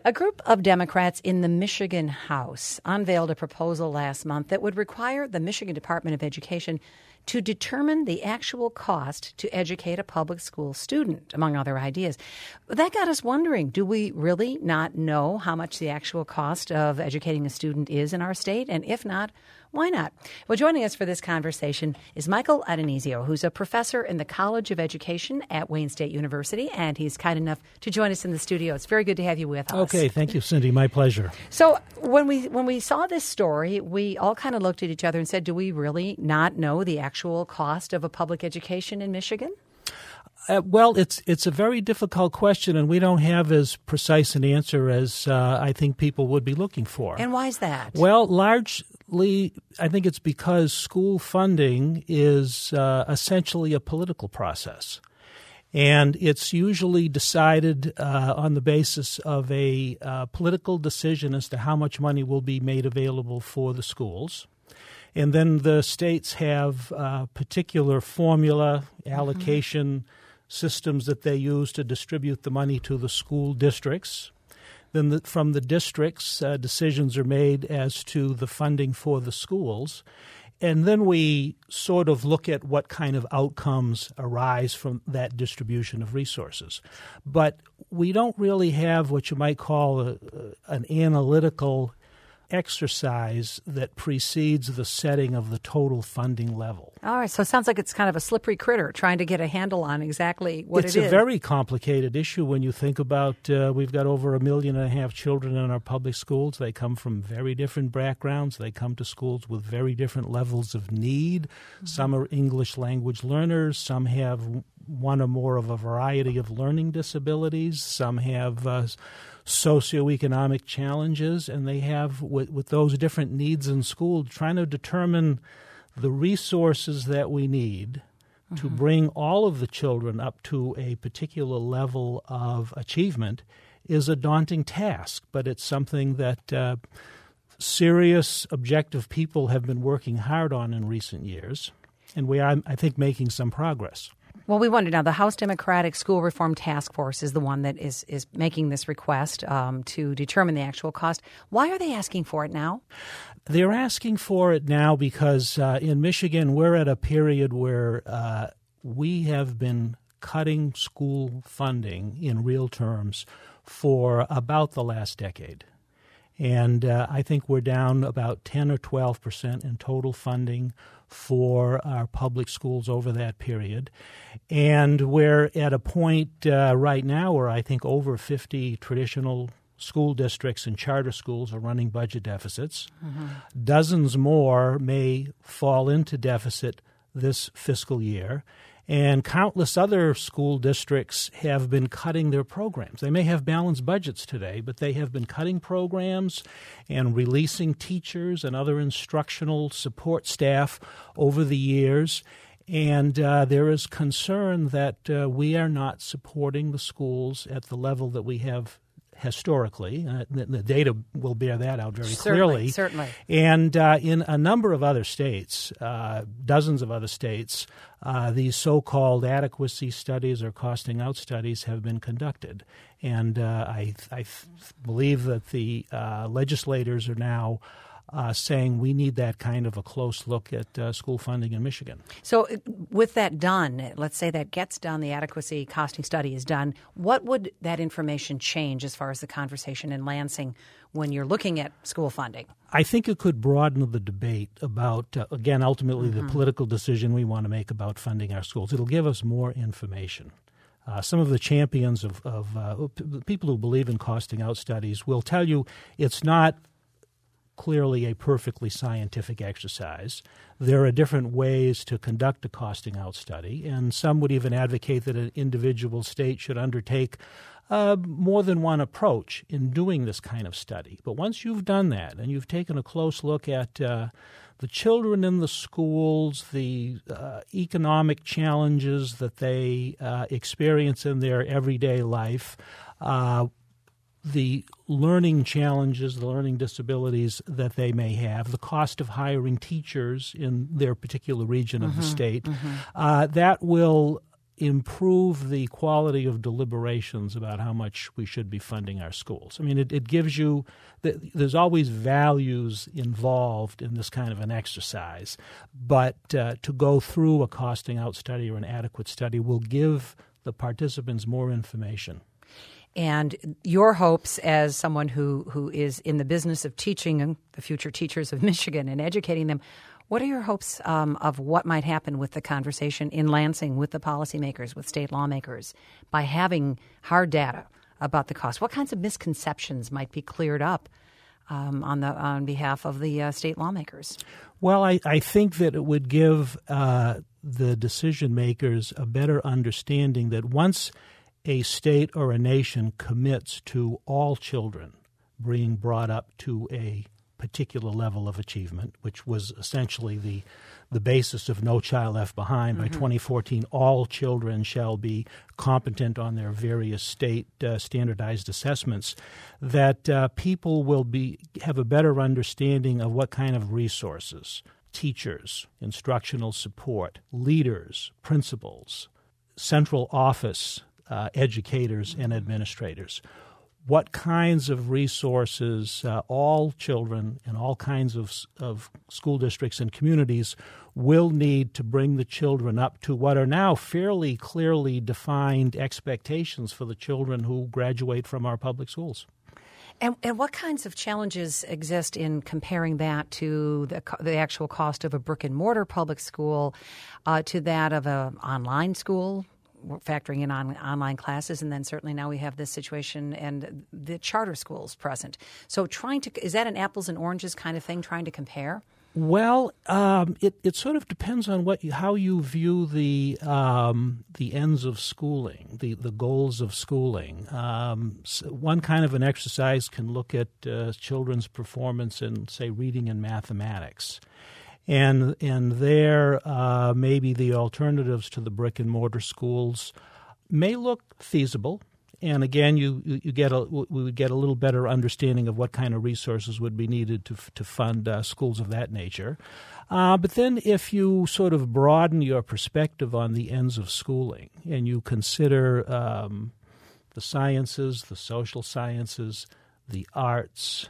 A group of Democrats in the Michigan House unveiled a proposal last month that would require the Michigan Department of Education to determine the actual cost to educate a public school student, among other ideas. That got us wondering, do we really not know how much the actual cost of educating a student is in our state? And if not, why not? Well, joining us for this conversation is Michael Addonizio, who's a professor in the College of Education at Wayne State University, and he's kind enough to join us in the studio. It's very good to have you with us. Okay, thank you, Cindy. My pleasure. So when we saw this story, we all kind of looked at each other and said, do we really not know the actual cost of a public education in Michigan? Well, it's a very difficult question, and we don't have as precise an answer as I think people would be looking for. And why is that? Well, largely, I think it's because school funding is essentially a political process. And it's usually decided on the basis of a political decision as to how much money will be made available for the schools. And then the states have particular formula, allocation systems that they use to distribute the money to the school districts. Then from the districts, decisions are made as to the funding for the schools. And then we sort of look at what kind of outcomes arise from that distribution of resources. But we don't really have what you might call an analytical exercise that precedes the setting of the total funding level. All right, so it sounds like it's kind of a slippery critter trying to get a handle on exactly what it is. It's a very complicated issue when you think about we've got over 1.5 million children in our public schools. They come from very different backgrounds. They come to schools with very different levels of need. Mm-hmm. Some are English language learners. Some have one or more of a variety of learning disabilities. Some have socioeconomic challenges, and they have, with those different needs in school, trying to determine the resources that we need to bring all of the children up to a particular level of achievement is a daunting task, but it's something that serious, objective people have been working hard on in recent years, and we are, I think, making some progress. Well, we wonder now, the House Democratic School Reform Task Force is the one that is making this request to determine the actual cost. Why are they asking for it now? They're asking for it now because in Michigan, we're at a period where we have been cutting school funding in real terms for about the last decade. And I think we're down about 10 or 12% in total funding for our public schools over that period. And we're at a point right now where I think over 50 traditional school districts and charter schools are running budget deficits. Mm-hmm. Dozens more may fall into deficit this fiscal year. And countless other school districts have been cutting their programs. They may have balanced budgets today, but they have been cutting programs and releasing teachers and other instructional support staff over the years. And there is concern that we are not supporting the schools at the level that we have historically. The data will bear that out very clearly. Certainly. And in a number of other states, dozens of other states, these so-called adequacy studies or costing out studies have been conducted. And I believe that the legislators are now saying we need that kind of a close look at school funding in Michigan. So with that done, let's say that gets done, the adequacy costing study is done, what would that information change as far as the conversation in Lansing when you're looking at school funding? I think it could broaden the debate about, again, ultimately the political decision we want to make about funding our schools. It'll give us more information. Some of the champions of people who believe in costing out studies will tell you it's not clearly a perfectly scientific exercise. There are different ways to conduct a costing out study, and some would even advocate that an individual state should undertake more than one approach in doing this kind of study. But once you've done that and you've taken a close look at the children in the schools, the economic challenges that they experience in their everyday life, the learning challenges, the learning disabilities that they may have, the cost of hiring teachers in their particular region of the state, that will improve the quality of deliberations about how much we should be funding our schools. I mean, it gives you there's always values involved in this kind of an exercise, but to go through a costing out study or an adequate study will give the participants more information. And your hopes as someone who is in the business of teaching the future teachers of Michigan and educating them, what are your hopes of what might happen with the conversation in Lansing with the policymakers, with state lawmakers, by having hard data about the cost? What kinds of misconceptions might be cleared up on behalf of the state lawmakers? Well, I think that it would give the decision makers a better understanding that once a state or a nation commits to all children being brought up to a particular level of achievement, which was essentially the basis of No Child Left Behind. By 2014, all children shall be competent on their various state standardized assessments, that people will have a better understanding of what kind of resources, teachers, instructional support, leaders, principals, central office educators and administrators, what kinds of resources all children in all kinds of school districts and communities will need to bring the children up to what are now fairly clearly defined expectations for the children who graduate from our public schools. And what kinds of challenges exist in comparing that to the actual cost of a brick-and-mortar public school to that of an online school, factoring in on online classes, and then certainly now we have this situation and the charter schools present. So is that an apples and oranges kind of thing, trying to compare? Well, it sort of depends on how you view the ends of schooling, the goals of schooling. One kind of an exercise can look at children's performance in, say, reading and mathematics. And there, maybe the alternatives to the brick and mortar schools may look feasible. And again, we would get a little better understanding of what kind of resources would be needed to fund schools of that nature. But then, if you sort of broaden your perspective on the ends of schooling and you consider the sciences, the social sciences, the arts,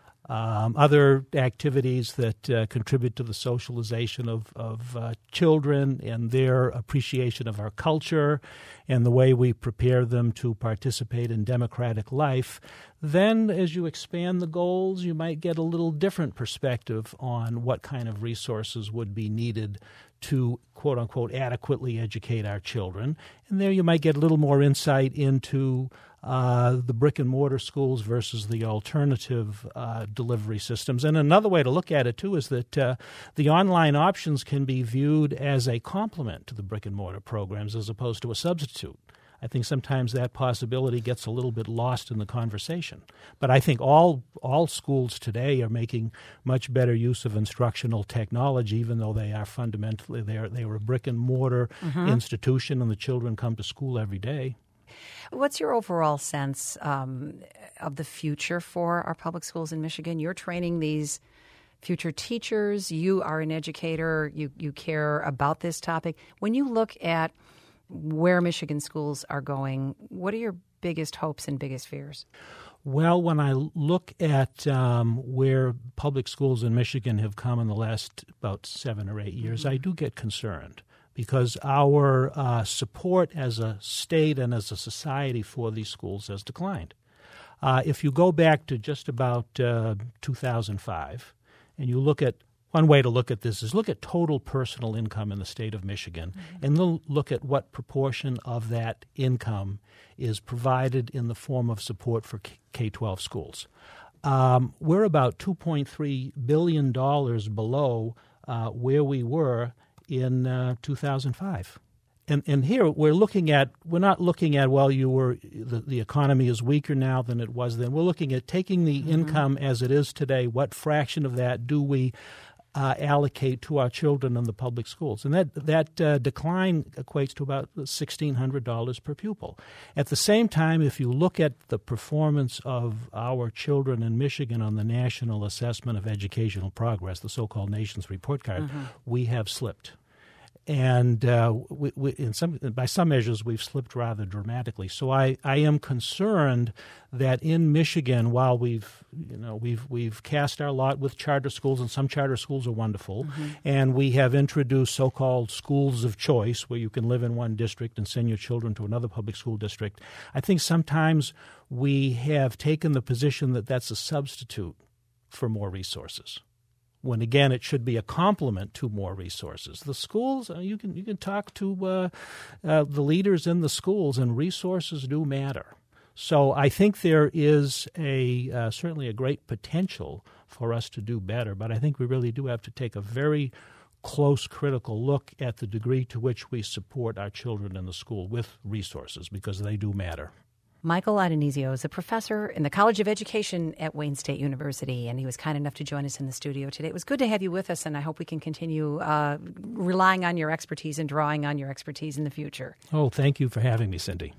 other activities that contribute to the socialization of children and their appreciation of our culture and the way we prepare them to participate in democratic life, then as you expand the goals, you might get a little different perspective on what kind of resources would be needed to, quote-unquote, adequately educate our children. And there you might get a little more insight into the brick-and-mortar schools versus the alternative delivery systems. And another way to look at it, too, is that the online options can be viewed as a complement to the brick-and-mortar programs as opposed to a substitute. I think sometimes that possibility gets a little bit lost in the conversation. But I think all schools today are making much better use of instructional technology, even though they are fundamentally they are a brick-and-mortar institution and the children come to school every day. What's your overall sense of the future for our public schools in Michigan? You're training these future teachers. You are an educator. You care about this topic. When you look at where Michigan schools are going, what are your biggest hopes and biggest fears? Well, when I look at where public schools in Michigan have come in the last about 7 or 8 years, I do get concerned, because our support as a state and as a society for these schools has declined. If you go back to just about 2005, and you look at one way to look at this is look at total personal income in the state of Michigan, and then look at what proportion of that income is provided in the form of support for K-12 schools. We're about $2.3 billion below where we were in 2005. And here we're not looking at, well, the economy is weaker now than it was then. We're looking at taking the income as it is today, what fraction of that do we allocate to our children in the public schools. And that decline equates to about $1,600 per pupil. At the same time, if you look at the performance of our children in Michigan on the National Assessment of Educational Progress, the so-called Nation's Report Card, we have slipped. And by some measures, we've slipped rather dramatically. So I am concerned that in Michigan, while we've cast our lot with charter schools, and some charter schools are wonderful, and we have introduced so-called schools of choice, where you can live in one district and send your children to another public school district. I think sometimes we have taken the position that that's a substitute for more resources, when again it should be a complement to more resources. The schools, you can talk to the leaders in the schools, and resources do matter. So I think there is certainly a great potential for us to do better, but I think we really do have to take a very close, critical look at the degree to which we support our children in the school with resources, because they do matter. Michael Addonizio is a professor in the College of Education at Wayne State University, and he was kind enough to join us in the studio today. It was good to have you with us, and I hope we can continue relying on your expertise and drawing on your expertise in the future. Oh, thank you for having me, Cindy.